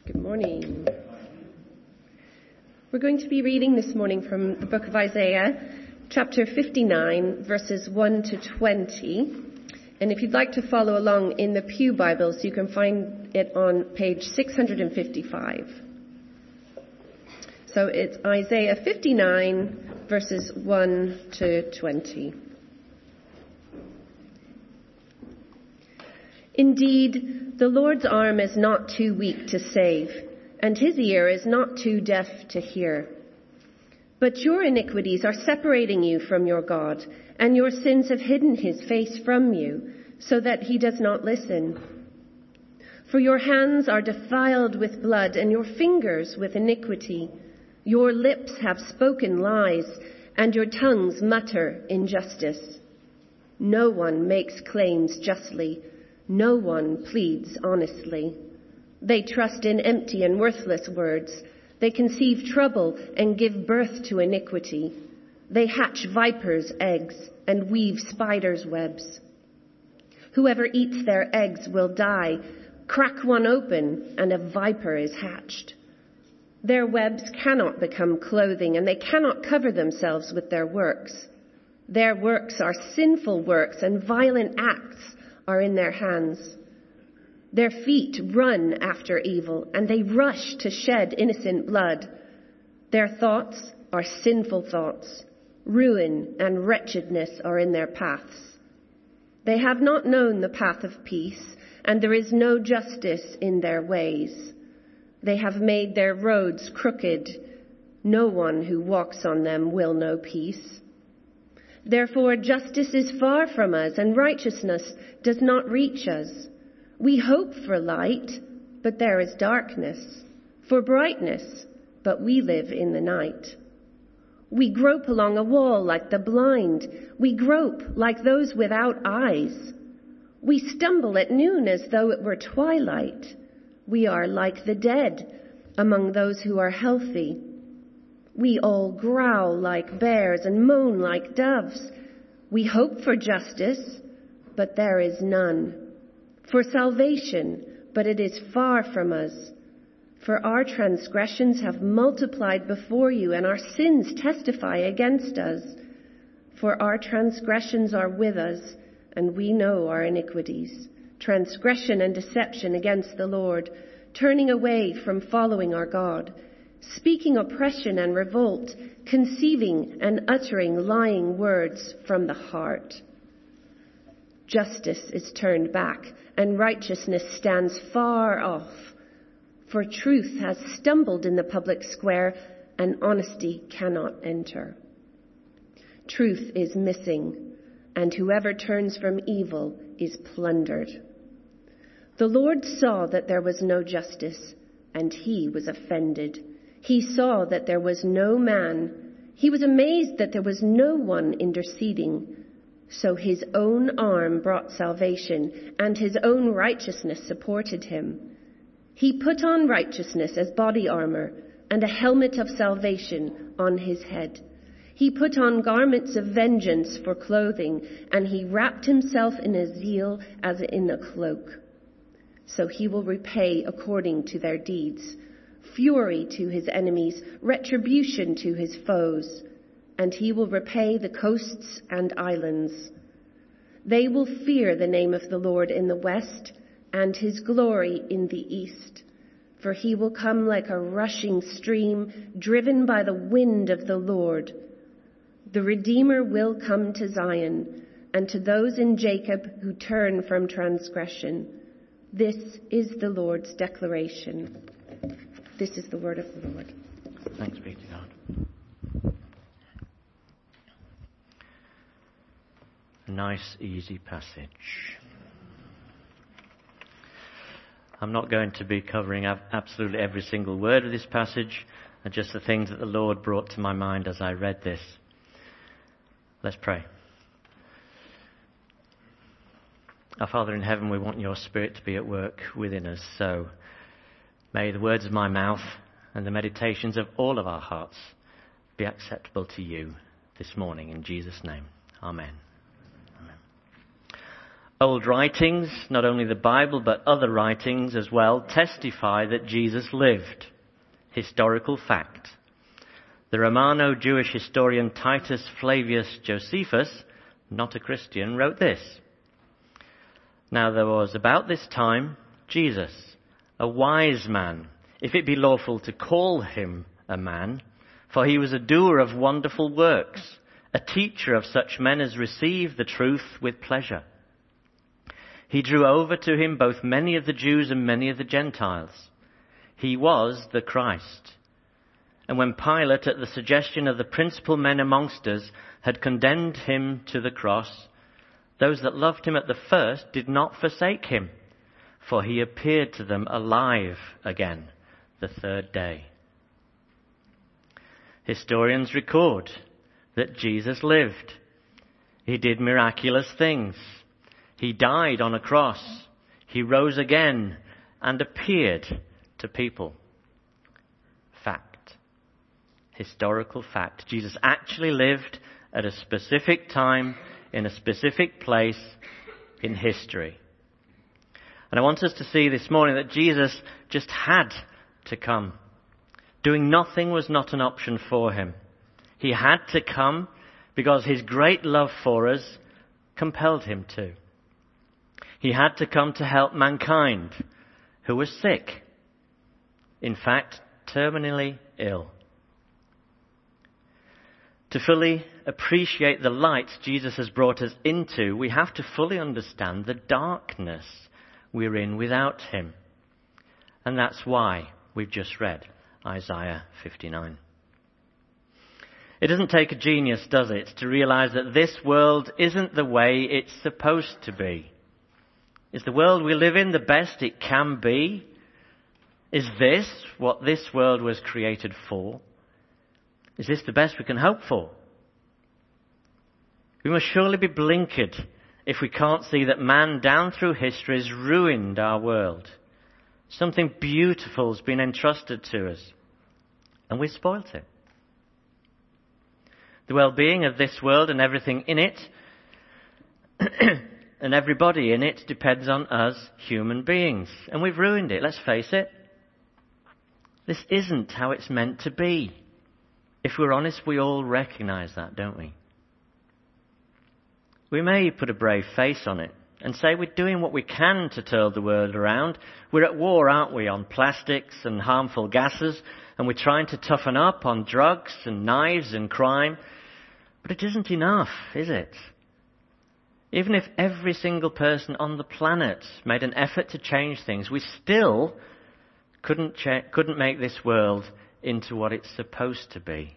Good morning. We're going to be reading this morning from the book of Isaiah, chapter 59, verses 1 to 20. And if you'd like to follow along in the Pew Bibles, you can find it on page 655. So it's Isaiah 59, verses 1 to 20. Indeed, the Lord's arm is not too weak to save, and his ear is not too deaf to hear. But your iniquities are separating you from your God, and your sins have hidden his face from you, so that he does not listen. For your hands are defiled with blood, and your fingers with iniquity. Your lips have spoken lies, and your tongues mutter injustice. No one makes claims justly. No one pleads honestly. They trust in empty and worthless words. They conceive trouble and give birth to iniquity. They hatch vipers' eggs and weave spiders' webs. Whoever eats their eggs will die. Crack one open and a viper is hatched. Their webs cannot become clothing, and they cannot cover themselves with their works. Their works are sinful works, and violent acts are in their hands. Their feet run after evil, and they rush to shed innocent blood. Their thoughts are sinful thoughts. Ruin and wretchedness are in their paths. They have not known the path of peace, and there is no justice in their ways. They have made their roads crooked. No one who walks on them will know peace. Therefore, justice is far from us, and righteousness does not reach us. We hope for light, but there is darkness, for brightness, but we live in the night. We grope along a wall like the blind. We grope like those without eyes. We stumble at noon as though it were twilight. We are like the dead among those who are healthy. We all growl like bears and moan like doves. We hope for justice, but there is none. For salvation, but it is far from us. For our transgressions have multiplied before you, and our sins testify against us. For our transgressions are with us, and we know our iniquities. Transgression and deception against the Lord, turning away from following our God. Speaking oppression and revolt, conceiving and uttering lying words from the heart. Justice is turned back, and righteousness stands far off. For truth has stumbled in the public square, and honesty cannot enter. Truth is missing, and whoever turns from evil is plundered. The Lord saw that there was no justice, and he was offended. He saw that there was no man. He was amazed that there was no one interceding. So his own arm brought salvation, and his own righteousness supported him. He put on righteousness as body armor, and a helmet of salvation on his head. He put on garments of vengeance for clothing, and he wrapped himself in a zeal as in a cloak. So he will repay according to their deeds. Fury to his enemies, retribution to his foes, and he will repay the coasts and islands. They will fear the name of the Lord in the west, and his glory in the east. For he will come like a rushing stream, driven by the wind of the Lord. The Redeemer will come to Zion, and to those in Jacob who turn from transgression. This is the Lord's declaration. This is the word of the Lord. Thanks be to God. A nice, easy passage. I'm not going to be covering absolutely every single word of this passage, and just the things that the Lord brought to my mind as I read this. Let's pray. Our Father in heaven, we want your Spirit to be at work within us, so may the words of my mouth and the meditations of all of our hearts be acceptable to you this morning. In Jesus' name, amen. Amen. Old writings, not only the Bible but other writings as well, testify that Jesus lived. Historical fact. The Romano-Jewish historian Titus Flavius Josephus, not a Christian, wrote this. Now there was about this time Jesus, a wise man, if it be lawful to call him a man, for he was a doer of wonderful works, a teacher of such men as receive the truth with pleasure. He drew over to him both many of the Jews and many of the Gentiles. He was the Christ. And when Pilate, at the suggestion of the principal men amongst us, had condemned him to the cross, those that loved him at the first did not forsake him, for he appeared to them alive again the third day. Historians record that Jesus lived. He did miraculous things. He died on a cross. He rose again and appeared to people. Fact. Historical fact. Jesus actually lived at a specific time, in a specific place in history. And I want us to see this morning that Jesus just had to come. Doing nothing was not an option for him. He had to come because his great love for us compelled him to. He had to come to help mankind who was sick. In fact, terminally ill. To fully appreciate the light Jesus has brought us into, we have to fully understand the darkness we're in without him. And that's why we've just read Isaiah 59. It doesn't take a genius, does it, to realize that this world isn't the way it's supposed to be. Is the world we live in the best it can be? Is this what this world was created for? Is this the best we can hope for? We must surely be blinkered if we can't see that man down through history has ruined our world. Something beautiful has been entrusted to us, and we've spoilt it. The well-being of this world and everything in it and everybody in it depends on us human beings. And we've ruined it, let's face it. This isn't how it's meant to be. If we're honest, we all recognize that, don't we? We may put a brave face on it and say we're doing what we can to turn the world around. We're at war, aren't we, on plastics and harmful gases, and we're trying to toughen up on drugs and knives and crime. But it isn't enough, is it? Even if every single person on the planet made an effort to change things, we still couldn't make this world into what it's supposed to be.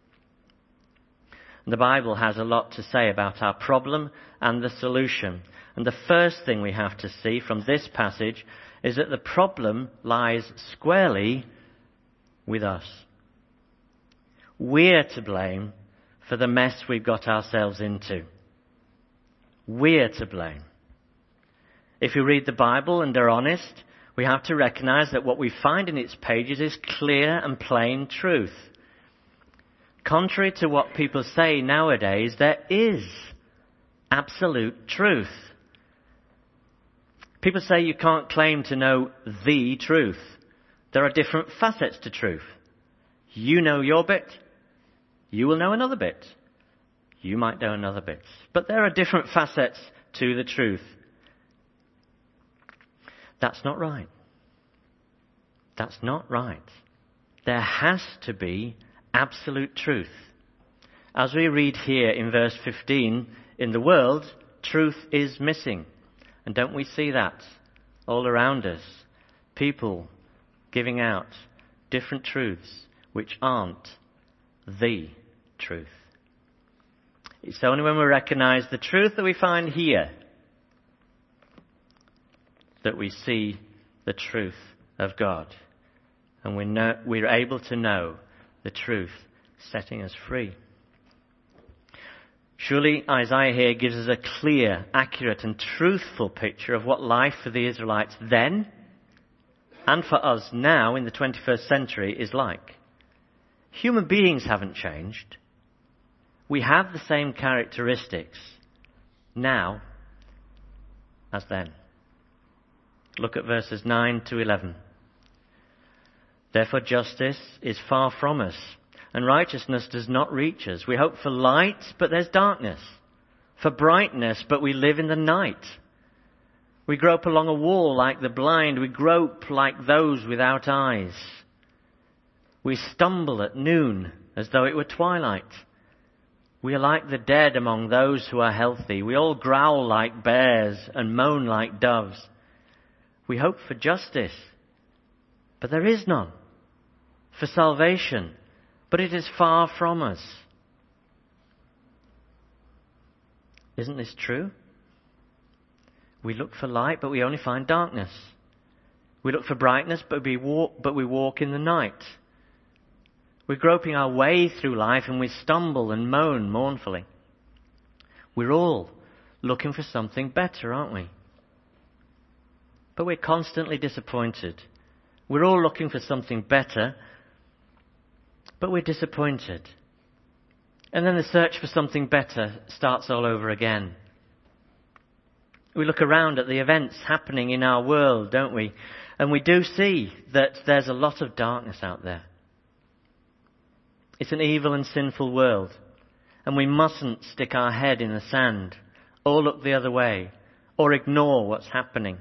The Bible has a lot to say about our problem and the solution. And the first thing we have to see from this passage is that the problem lies squarely with us. We're to blame for the mess we've got ourselves into. We're to blame. If we read the Bible and are honest, we have to recognize that what we find in its pages is clear and plain truth. Contrary to what people say nowadays, there is absolute truth. People say you can't claim to know the truth. There are different facets to truth. You know your bit. You will know another bit. You might know another bit. But there are different facets to the truth. That's not right. That's not right. There has to be absolute truth. As we read here in verse 15, in the world, truth is missing. And don't we see that all around us? People giving out different truths which aren't the truth. It's only when we recognize the truth that we find here that we see the truth of God. And we're able to know the truth setting us free. Surely Isaiah here gives us a clear, accurate and truthful picture of what life for the Israelites then and for us now in the 21st century is like. Human beings haven't changed. We have the same characteristics now as then. Look at verses 9 to 11. Therefore justice is far from us, and righteousness does not reach us. We hope for light, but there's darkness. For brightness, but we live in the night. We grope along a wall like the blind. We grope like those without eyes. We stumble at noon as though it were twilight. We are like the dead among those who are healthy. We all growl like bears and moan like doves. We hope for justice, but there is none. For salvation, but it is far from us. Isn't this true? We look for light, but we only find darkness. We look for brightness, but we walk in the night. We're groping our way through life and we stumble and moan mournfully. We're all looking for something better, aren't we? But we're constantly disappointed. We're all looking for something better, but we're disappointed. And then the search for something better starts all over again. We look around at the events happening in our world, don't we? And we do see that there's a lot of darkness out there. It's an evil and sinful world. And we mustn't stick our head in the sand or look the other way or ignore what's happening.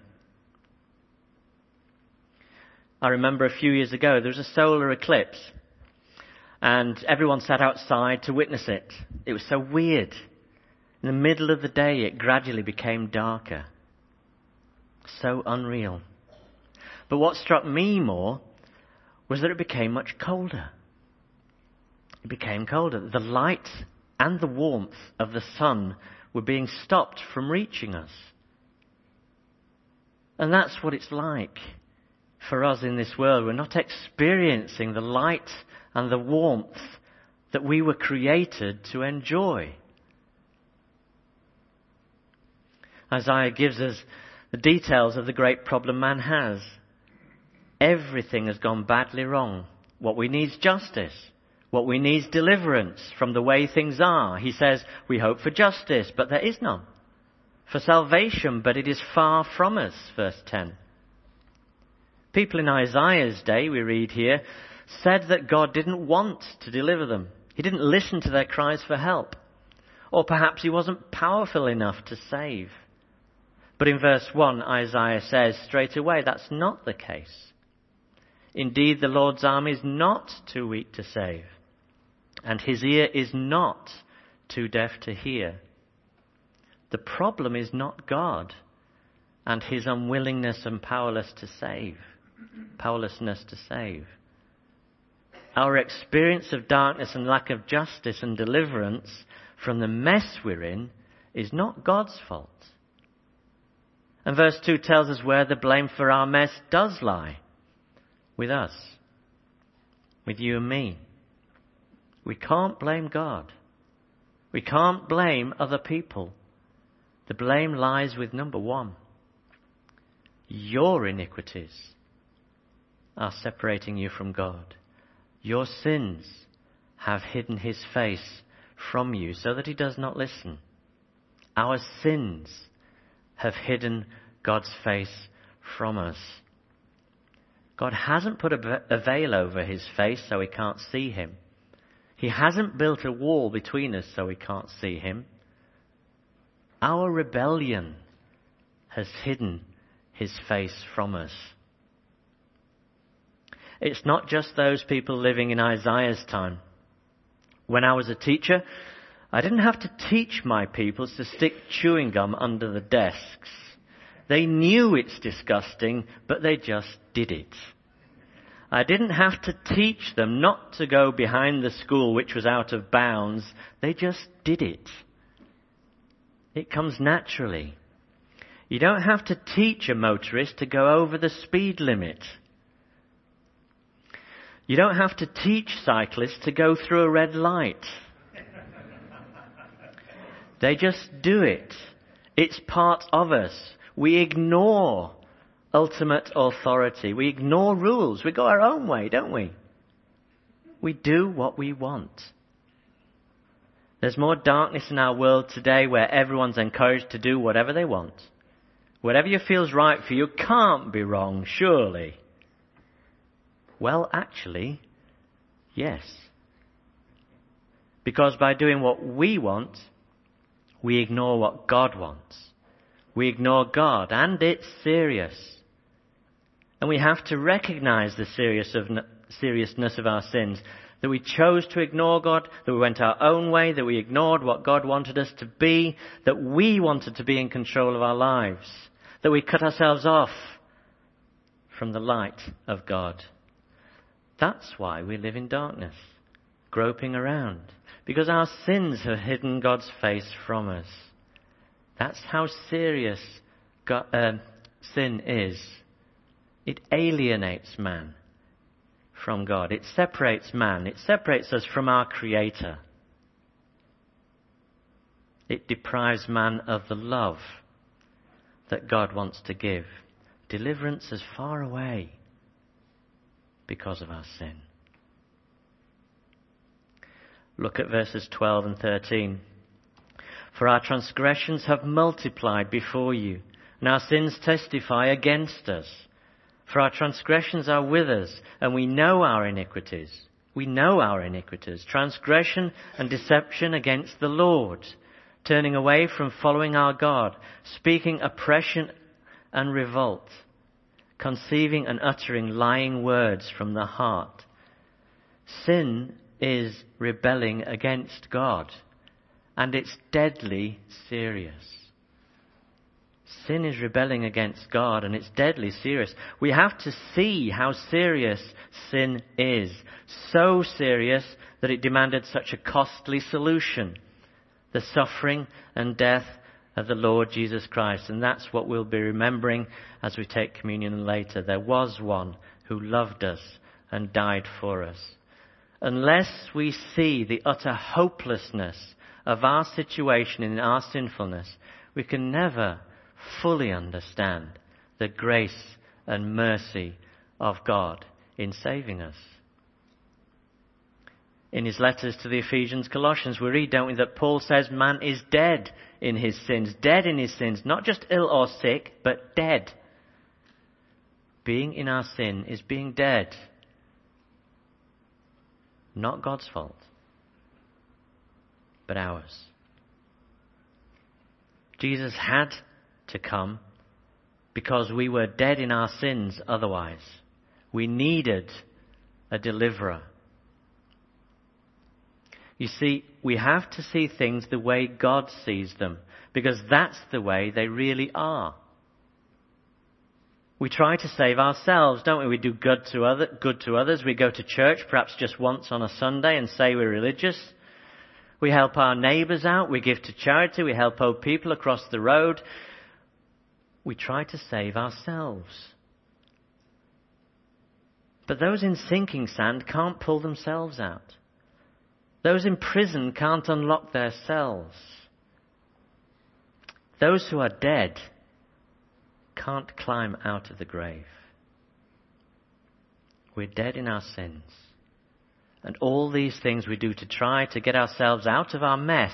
I remember a few years ago there was a solar eclipse. And everyone sat outside to witness it. It was so weird. In the middle of the day, it gradually became darker. So unreal. But what struck me more was that it became much colder. It became colder. The light and the warmth of the sun were being stopped from reaching us. And that's what it's like for us in this world. We're not experiencing the light and the warmth that we were created to enjoy. Isaiah gives us the details of the great problem man has. Everything has gone badly wrong. What we need is justice. What we need is deliverance from the way things are. He says, we hope for justice, but there is none. For salvation, but it is far from us, verse 10. People in Isaiah's day, we read here, said that God didn't want to deliver them. He didn't listen to their cries for help. Or perhaps he wasn't powerful enough to save. But in verse 1, Isaiah says straight away, that's not the case. Indeed, the Lord's arm is not too weak to save, and his ear is not too deaf to hear. The problem is not God and his unwillingness and powerlessness to save. Our experience of darkness and lack of justice and deliverance from the mess we're in is not God's fault. And verse 2 tells us where the blame for our mess does lie. With us. With you and me. We can't blame God. We can't blame other people. The blame lies with number one. Your iniquities are separating you from God. Your sins have hidden his face from you so that he does not listen. Our sins have hidden God's face from us. God hasn't put a veil over his face so we can't see him. He hasn't built a wall between us so we can't see him. Our rebellion has hidden his face from us. It's not just those people living in Isaiah's time. When I was a teacher, I didn't have to teach my pupils to stick chewing gum under the desks. They knew it's disgusting, but they just did it. I didn't have to teach them not to go behind the school which was out of bounds. They just did it. It comes naturally. You don't have to teach a motorist to go over the speed limit. You don't have to teach cyclists to go through a red light. They just do it. It's part of us. We ignore ultimate authority. We ignore rules. We go our own way, don't we? We do what we want. There's more darkness in our world today where everyone's encouraged to do whatever they want. Whatever you feels right for you can't be wrong, surely. Well, actually, yes. Because by doing what we want, we ignore what God wants. We ignore God, and it's serious. And we have to recognize the seriousness of our sins. That we chose to ignore God, that we went our own way, that we ignored what God wanted us to be, that we wanted to be in control of our lives, that we cut ourselves off from the light of God. That's why we live in darkness, groping around, because our sins have hidden God's face from us. That's how serious sin is. It alienates man from God. It separates man. It separates us from our Creator. It deprives man of the love that God wants to give. Deliverance is far away because of our sin. Look at verses 12 and 13. For our transgressions have multiplied before you, and our sins testify against us. For our transgressions are with us, and we know our iniquities. We know our iniquities, transgression and deception against the Lord, turning away from following our God, speaking oppression and revolt, conceiving and uttering lying words from the heart. Sin is rebelling against God, and it's deadly serious. Sin is rebelling against God, and it's deadly serious. We have to see how serious sin is. So serious that it demanded such a costly solution. The suffering and death of the Lord Jesus Christ. And that's what we'll be remembering as we take communion later. There was one who loved us and died for us. Unless we see the utter hopelessness of our situation in our sinfulness, we can never fully understand the grace and mercy of God in saving us. In his letters to the Ephesians, Colossians, we read, don't we, that Paul says man is dead in his sins. Dead in his sins. Not just ill or sick, but dead. Being in our sin is being dead. Not God's fault, but ours. Jesus had to come because we were dead in our sins otherwise. We needed a deliverer. You see, we have to see things the way God sees them, because that's the way they really are. We try to save ourselves, don't we? We do good to others. We go to church perhaps just once on a Sunday and say we're religious. We help our neighbours out. We give to charity. We help old people across the road. We try to save ourselves. But those in sinking sand can't pull themselves out. Those in prison can't unlock their cells. Those who are dead can't climb out of the grave. We're dead in our sins. And all these things we do to try to get ourselves out of our mess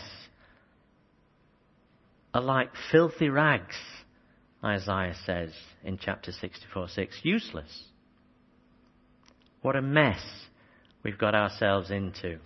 are like filthy rags, Isaiah says in chapter 64:6. Useless. What a mess we've got ourselves into.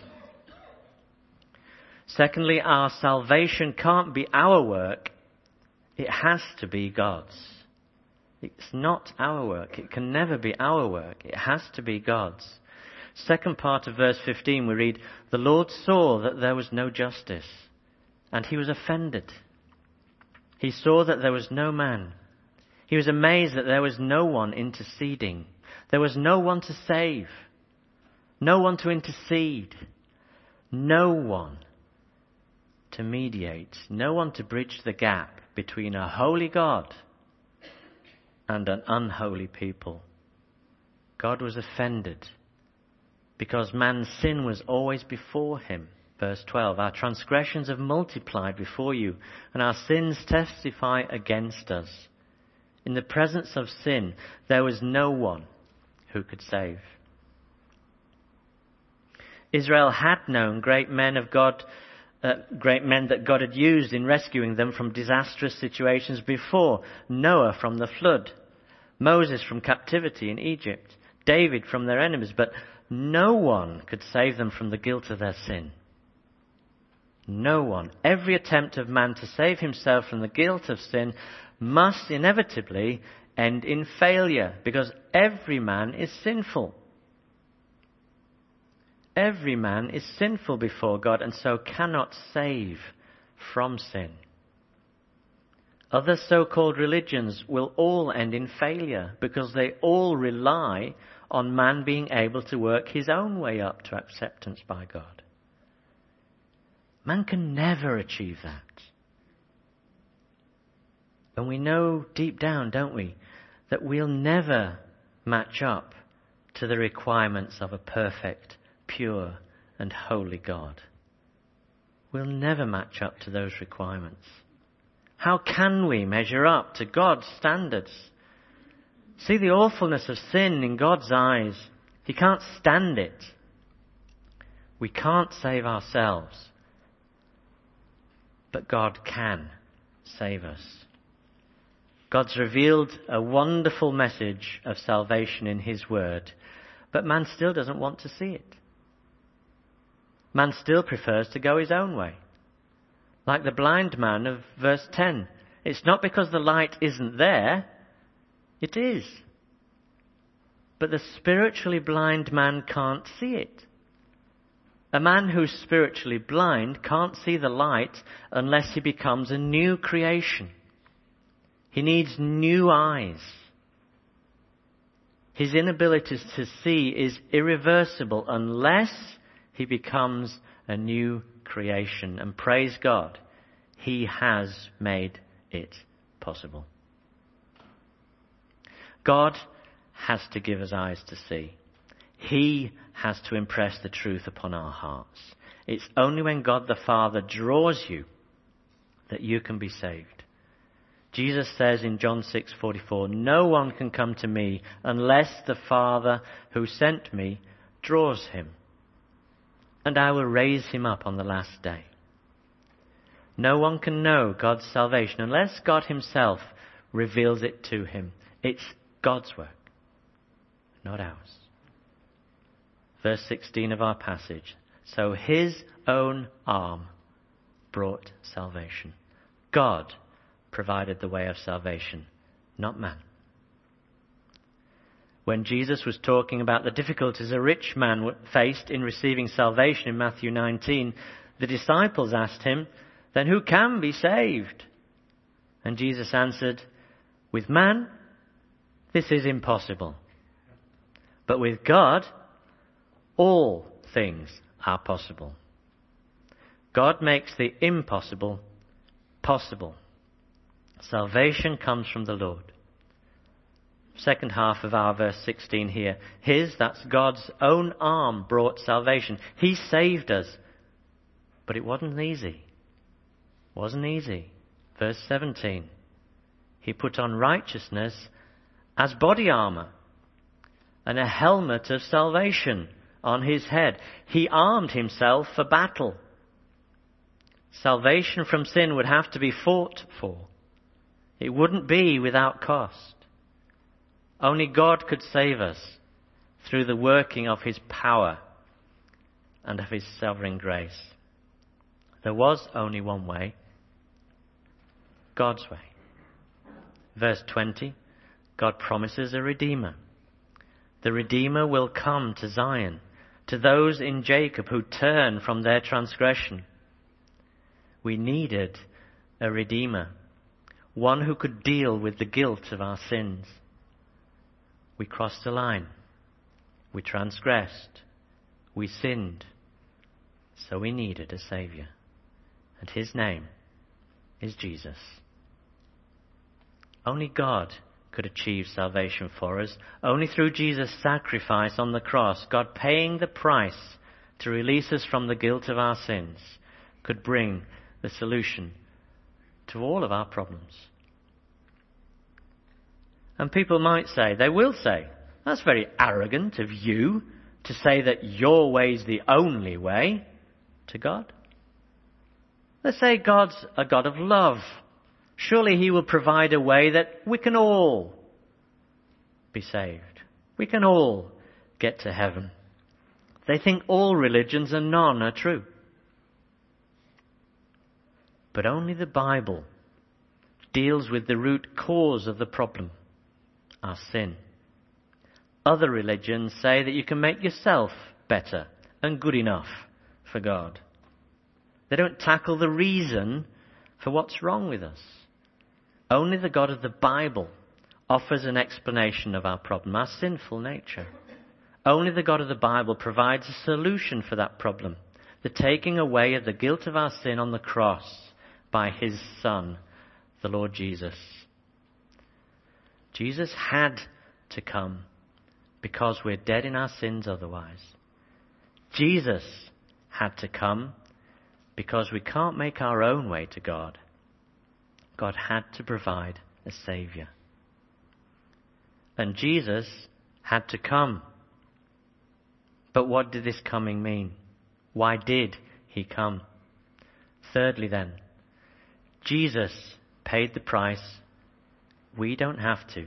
Secondly, our salvation can't be our work. It has to be God's. It's not our work. It can never be our work. It has to be God's. Second part of verse 15 we read, the Lord saw that there was no justice, and he was offended. He saw that there was no man. He was amazed that there was no one interceding. There was no one to save. No one to intercede. No one to mediate. No one to bridge the gap between a holy God and an unholy people. God was offended because man's sin was always before him. Verse 12, our transgressions have multiplied before you, and our sins testify against us. In the presence of sin, there was no one who could save. Israel had known great men of God great men that God had used in rescuing them from disastrous situations before. Noah from the flood, Moses from captivity in Egypt, David from their enemies. But no one could save them from the guilt of their sin. No one. Every attempt of man to save himself from the guilt of sin must inevitably end in failure, because every man is sinful. Every man is sinful before God and so cannot save from sin. Other so-called religions will all end in failure because they all rely on man being able to work his own way up to acceptance by God. Man can never achieve that. And we know deep down, don't we, that we'll never match up to the requirements of a perfect, pure and holy God. We'll never match up to those requirements. How can we measure up to God's standards? See the awfulness of sin in God's eyes. He can't stand it. We can't save ourselves. But God can save us. God's revealed a wonderful message of salvation in His Word, but man still doesn't want to see it. Man still prefers to go his own way. Like the blind man of verse 10. It's not because the light isn't there. It is. But the spiritually blind man can't see it. A man who's spiritually blind can't see the light unless he becomes a new creation. He needs new eyes. His inability to see is irreversible unless he becomes a new creation. And praise God, He has made it possible. God has to give us eyes to see. He has to impress the truth upon our hearts. It's only when God the Father draws you that you can be saved. Jesus says in John 6:44, "No one can come to me unless the Father who sent me draws him. And I will raise him up on the last day." No one can know God's salvation unless God Himself reveals it to him. It's God's work, not ours. Verse 16 of our passage. So His own arm brought salvation. God provided the way of salvation, not man. When Jesus was talking about the difficulties a rich man faced in receiving salvation in Matthew 19, the disciples asked Him, "Then who can be saved?" And Jesus answered, "With man, this is impossible. But with God, all things are possible." God makes the impossible possible. Salvation comes from the Lord. Second half of our verse 16 here. His, that's God's own arm, brought salvation. He saved us. But it wasn't easy. Wasn't easy. Verse 17. He put on righteousness as body armor and a helmet of salvation on His head. He armed Himself for battle. Salvation from sin would have to be fought for. It wouldn't be without cost. Only God could save us through the working of His power and of His sovereign grace. There was only one way, God's way. Verse 20, God promises a Redeemer. The Redeemer will come to Zion, to those in Jacob who turn from their transgression. We needed a Redeemer, one who could deal with the guilt of our sins. We crossed the line. We transgressed. We sinned. So we needed a Saviour. And His name is Jesus. Only God could achieve salvation for us. Only through Jesus' sacrifice on the cross, God paying the price to release us from the guilt of our sins, could bring the solution to all of our problems. And people might say, they will say, "That's very arrogant of you to say that your way is the only way to God." Let's say God's a God of love. Surely he will provide a way that we can all be saved. We can all get to heaven. They think all religions and none are true. But only the Bible deals with the root cause of the problem, our sin. Other religions say that you can make yourself better and good enough for God. They don't tackle the reason for what's wrong with us. Only the God of the Bible offers an explanation of our problem, our sinful nature. Only the God of the Bible provides a solution for that problem, the taking away of the guilt of our sin on the cross by his Son, the Lord Jesus. Jesus had to come because we're dead in our sins otherwise. Jesus had to come because we can't make our own way to God. God had to provide a Saviour. And Jesus had to come. But what did this coming mean? Why did he come? Thirdly then, Jesus paid the price. We don't have to.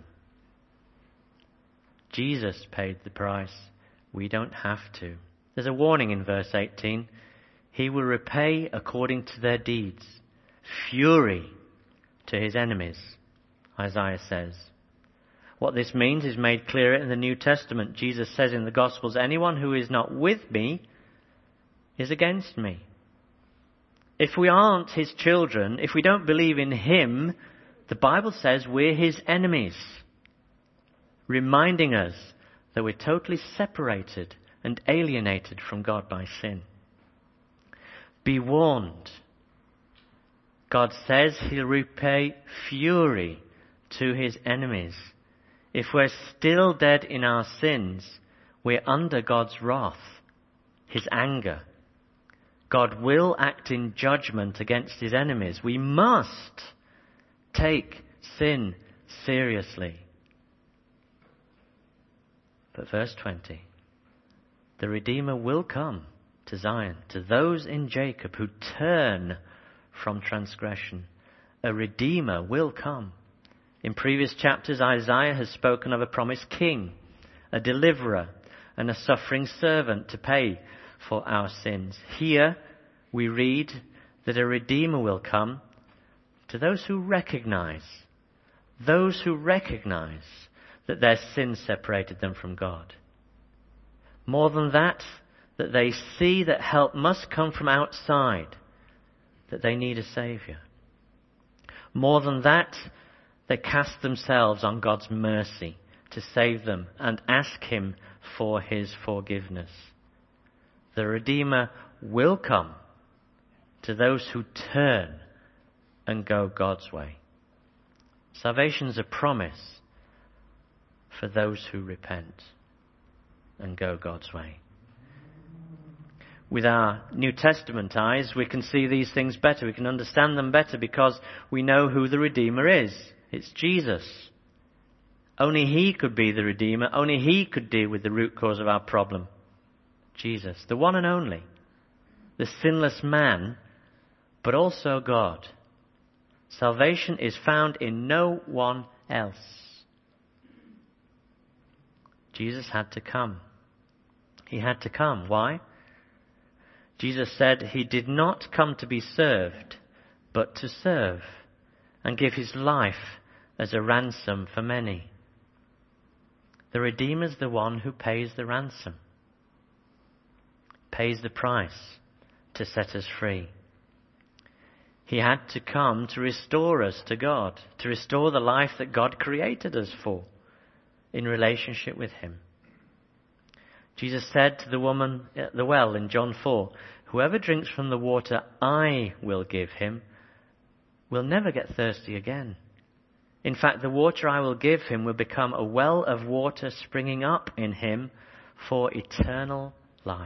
Jesus paid the price. We don't have to. There's a warning in verse 18. He will repay according to their deeds. Fury to his enemies, Isaiah says. What this means is made clearer in the New Testament. Jesus says in the Gospels, anyone who is not with me is against me. If we aren't his children, if we don't believe in him, the Bible says we're his enemies, reminding us that we're totally separated and alienated from God by sin. Be warned. God says he'll repay fury to his enemies. If we're still dead in our sins, we're under God's wrath, his anger. God will act in judgment against his enemies. We must take sin seriously. But verse 20, the Redeemer will come to Zion, to those in Jacob who turn from transgression. A Redeemer will come. In previous chapters, Isaiah has spoken of a promised king, a deliverer, and a suffering servant to pay for our sins. Here we read that a Redeemer will come to those who recognize that their sin separated them from God. More than that, that they see that help must come from outside, that they need a Saviour. More than that, they cast themselves on God's mercy to save them and ask him for his forgiveness. The Redeemer will come to those who turn and go God's way. Salvation is a promise for those who repent and go God's way. With our New Testament eyes, we can see these things better. We can understand them better because we know who the Redeemer is. It's Jesus. Only he could be the Redeemer. Only he could deal with the root cause of our problem. Jesus, the one and only. The sinless man, but also God. Salvation is found in no one else. Jesus had to come. He had to come. Why? Jesus said he did not come to be served, but to serve and give his life as a ransom for many. The Redeemer's the one who pays the ransom, pays the price to set us free. He had to come to restore us to God, to restore the life that God created us for in relationship with him. Jesus said to the woman at the well in John 4, whoever drinks from the water I will give him will never get thirsty again. In fact, the water I will give him will become a well of water springing up in him for eternal life.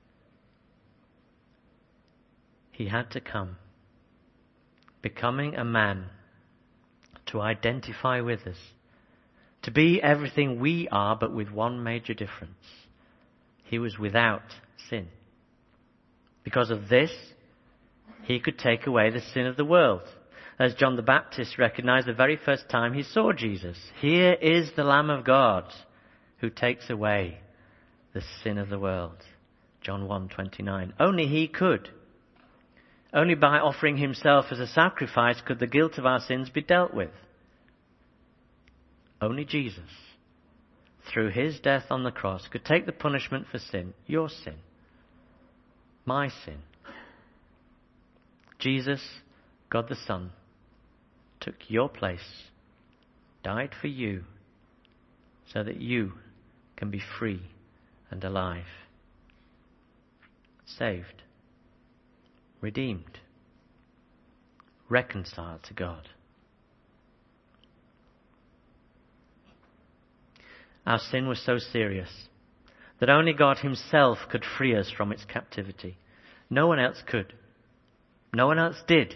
He had to come, becoming a man to identify with us, to be everything we are, but with one major difference. He was without sin. Because of this, He could take away the sin of the world. As John the Baptist recognized the very first time he saw Jesus. Here is the Lamb of God who takes away the sin of the world. John 1:29. Only he could. Only by offering himself as a sacrifice could the guilt of our sins be dealt with. Only Jesus, through his death on the cross, could take the punishment for sin, your sin, my sin. Jesus, God the Son, took your place, died for you, so that you can be free and alive. Saved, redeemed, reconciled to God. Our sin was so serious that only God himself could free us from its captivity. No one else could. No one else did.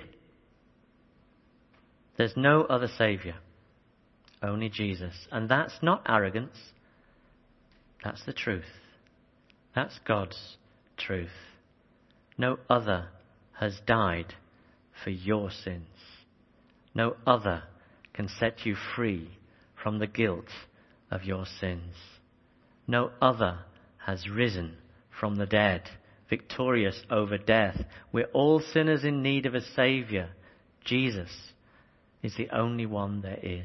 There's no other Saviour. Only Jesus. And that's not arrogance. That's the truth. That's God's truth. No other has died for your sins. No other can set you free from the guilt of your sins. No other has risen from the dead, victorious over death. We're all sinners in need of a Saviour. Jesus is the only one there is.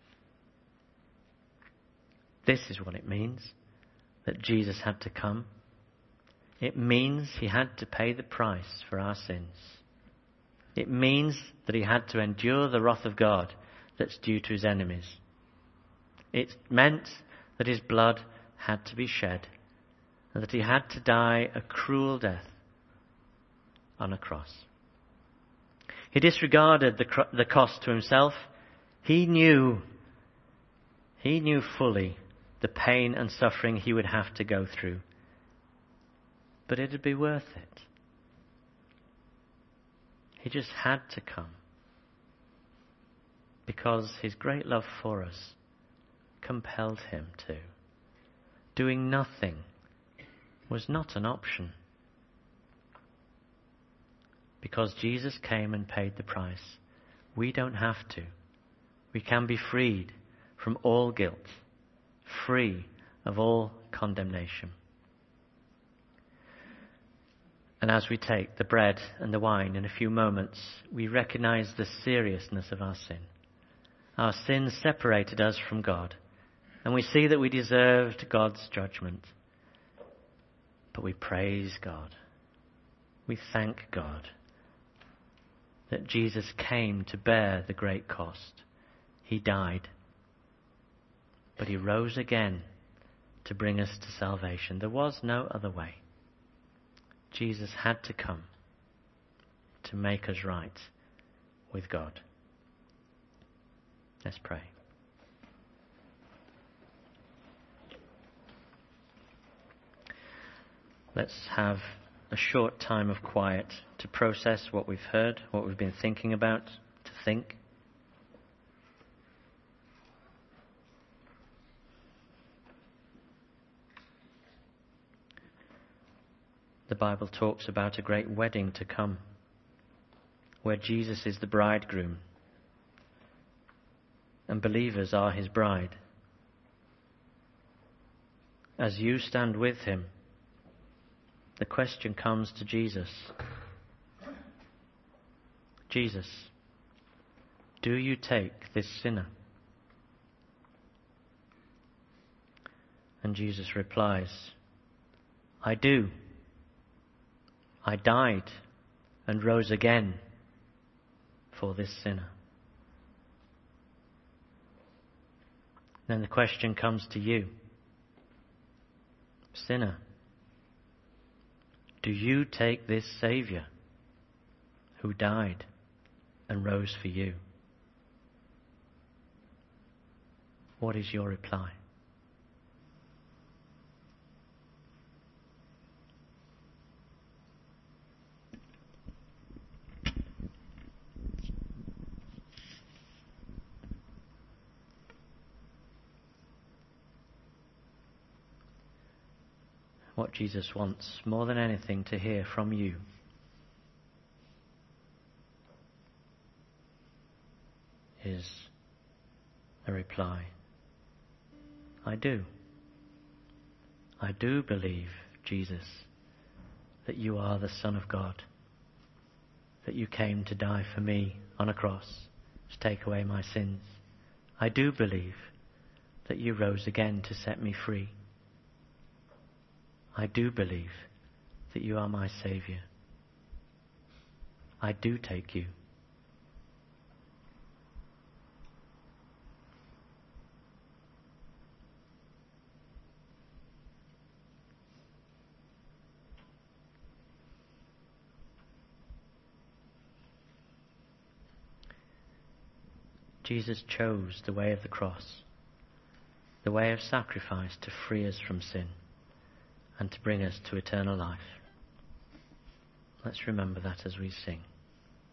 This is what it means that Jesus had to come. It means he had to pay the price for our sins. It means that he had to endure the wrath of God that's due to his enemies. It meant that his blood had to be shed and that he had to die a cruel death on a cross. He disregarded the cost to himself. He knew fully the pain and suffering he would have to go through. But it'd be worth it. He just had to come because his great love for us compelled him to. Doing nothing was not an option. Because Jesus came and paid the price, we don't have to. We can be freed from all guilt, free of all condemnation. And as we take the bread and the wine in a few moments, we recognize the seriousness of our sin. Our sin separated us from God, and we see that we deserved God's judgment. But we praise God. We thank God that Jesus came to bear the great cost. He died, but he rose again to bring us to salvation. There was no other way. Jesus had to come to make us right with God. Let's pray. Let's have a short time of quiet to process what we've heard, what we've been thinking about, to think. The Bible talks about a great wedding to come, where Jesus is the bridegroom and believers are his bride. As you stand with him, the question comes to Jesus. Jesus, do you take this sinner? And Jesus replies, I do. I died and rose again for this sinner. Then the question comes to you. Sinner, do you take this Saviour who died and rose for you? What is your reply? What Jesus wants more than anything to hear from you is the reply. I do. I do believe, Jesus, that you are the Son of God, that you came to die for me on a cross to take away my sins. I do believe that you rose again to set me free. I do believe that you are my Saviour. I do take you. Jesus chose the way of the cross, the way of sacrifice to free us from sin and to bring us to eternal life. Let's remember that as we sing.